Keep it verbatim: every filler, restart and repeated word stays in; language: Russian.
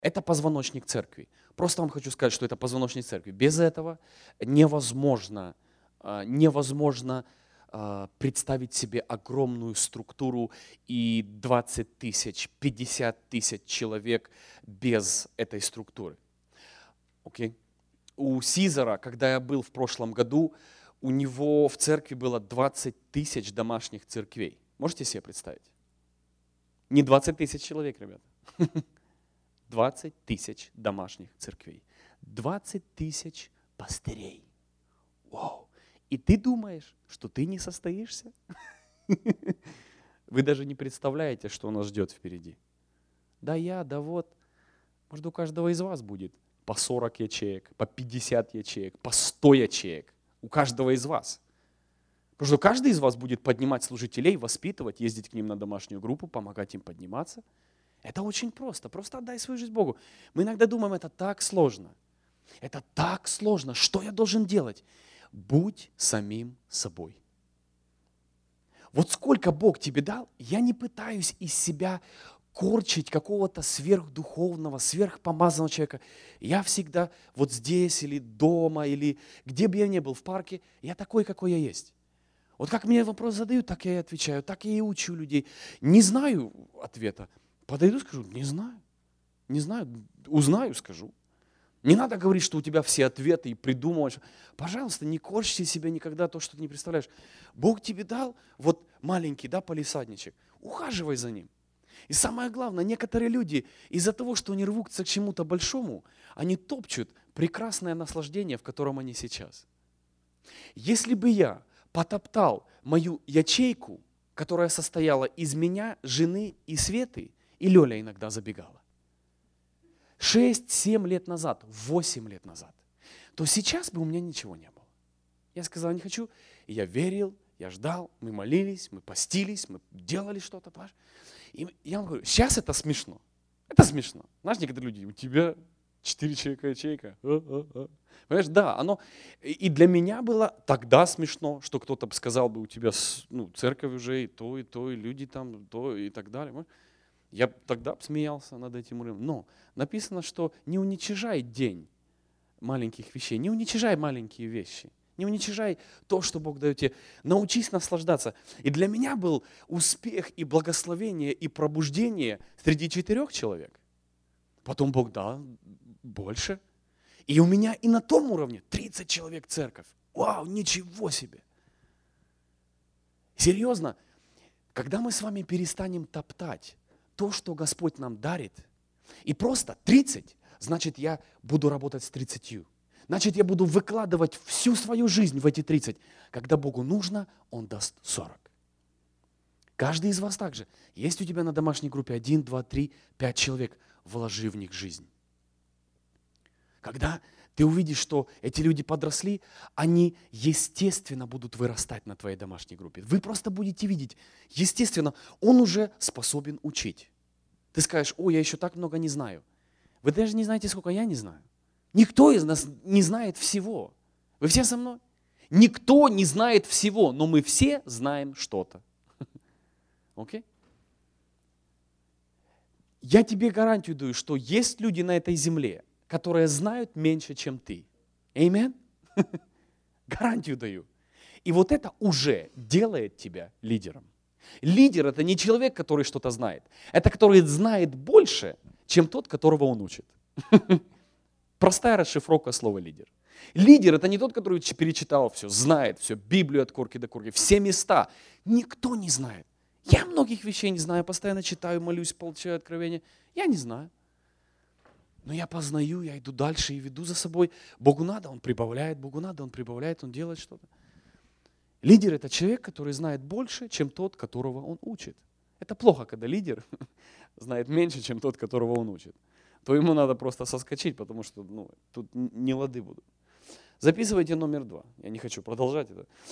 Это позвоночник церкви. Просто вам хочу сказать, что это позвоночник церкви. Без этого невозможно, а, невозможно а, представить себе огромную структуру и двадцать тысяч, пятьдесят тысяч человек без этой структуры. Окей? У Сизара, когда я был в прошлом году, у него в церкви было двадцать тысяч домашних церквей. Можете себе представить? Не двадцать тысяч человек, ребята. двадцать тысяч домашних церквей. двадцать тысяч пастырей. Вау. И ты думаешь, что ты не состоишься? Вы даже не представляете, что нас ждет впереди. Да я, да вот. Может, у каждого из вас будет по сорок ячеек, по пятьдесят ячеек, по сто ячеек. У каждого из вас. Потому что каждый из вас будет поднимать служителей, воспитывать, ездить к ним на домашнюю группу, помогать им подниматься. Это очень просто. Просто отдай свою жизнь Богу. Мы иногда думаем, это так сложно. Это так сложно. Что я должен делать? Будь самим собой. Вот сколько Бог тебе дал, я не пытаюсь из себя корчить какого-то сверхдуховного, сверхпомазанного человека. Я всегда вот здесь или дома, или где бы я ни был, в парке, я такой, какой я есть. Вот как мне вопрос задают, так я и отвечаю, так я и учу людей. Не знаю ответа. Подойду, скажу, не знаю. Не знаю, узнаю, скажу. Не надо говорить, что у тебя все ответы и придумывать. Пожалуйста, не корчите себя никогда то, что ты не представляешь. Бог тебе дал вот маленький, да, палисадничек. Ухаживай за ним. И самое главное, некоторые люди из-за того, что они рвутся к чему-то большому, они топчут прекрасное наслаждение, в котором они сейчас. Если бы я потоптал мою ячейку, которая состояла из меня, жены и Светы, и Лёля иногда забегала, шесть-семь лет назад, восемь лет назад, то сейчас бы у меня ничего не было. Я сказал, не хочу. И я верил, я ждал, мы молились, мы постились, мы делали что-то. И я вам говорю, сейчас это смешно. Это смешно. Знаешь, некоторые люди, у тебя четыре человека ячейка. Понимаешь, да, оно... И для меня было тогда смешно, что кто-то сказал бы, у тебя ну, церковь уже и то, и то, и люди там, то, и так далее. Я тогда смеялся над этим уровнем. Но написано, что не уничижай день маленьких вещей, не уничижай маленькие вещи, не уничижай то, что Бог дает тебе. Научись наслаждаться. И для меня был успех и благословение и пробуждение среди четырех человек. Потом Бог дал больше. И у меня и на том уровне тридцать человек церковь. Вау, ничего себе. Серьезно, когда мы с вами перестанем топтать то, что Господь нам дарит, и просто тридцать, значит, я буду работать с тридцатью. Значит, я буду выкладывать всю свою жизнь в эти тридцать. Когда Богу нужно, Он даст сорок. Каждый из вас также. Есть у тебя на домашней группе один, два, три, пять человек, вложи в них жизнь. Когда ты увидишь, что эти люди подросли, они естественно будут вырастать на твоей домашней группе. Вы просто будете видеть, естественно, он уже способен учить. Ты скажешь, о, я еще так много не знаю. Вы даже не знаете, сколько я не знаю. Никто из нас не знает всего. Вы все со мной? Никто не знает всего, но мы все знаем что-то. Окей? Я тебе гарантию даю, что есть люди на этой земле, которые знают меньше, чем ты. Аминь? Гарантию даю. И вот это уже делает тебя лидером. Лидер – это не человек, который что-то знает. Это который знает больше, чем тот, которого он учит. Простая расшифровка слова «лидер». Лидер – это не тот, который перечитал все, знает все, Библию от корки до корки, все места. Никто не знает. Я многих вещей не знаю, постоянно читаю, молюсь, получаю откровения. Я не знаю. Но я познаю, я иду дальше и веду за собой. Богу надо, Он прибавляет, Богу надо, Он прибавляет, Он делает что-то. Лидер – это человек, который знает больше, чем тот, которого он учит. Это плохо, когда лидер знает меньше, чем тот, которого он учит. То ему надо просто соскочить, потому что ну, тут не лады будут. Записывайте номер два. Я не хочу продолжать это.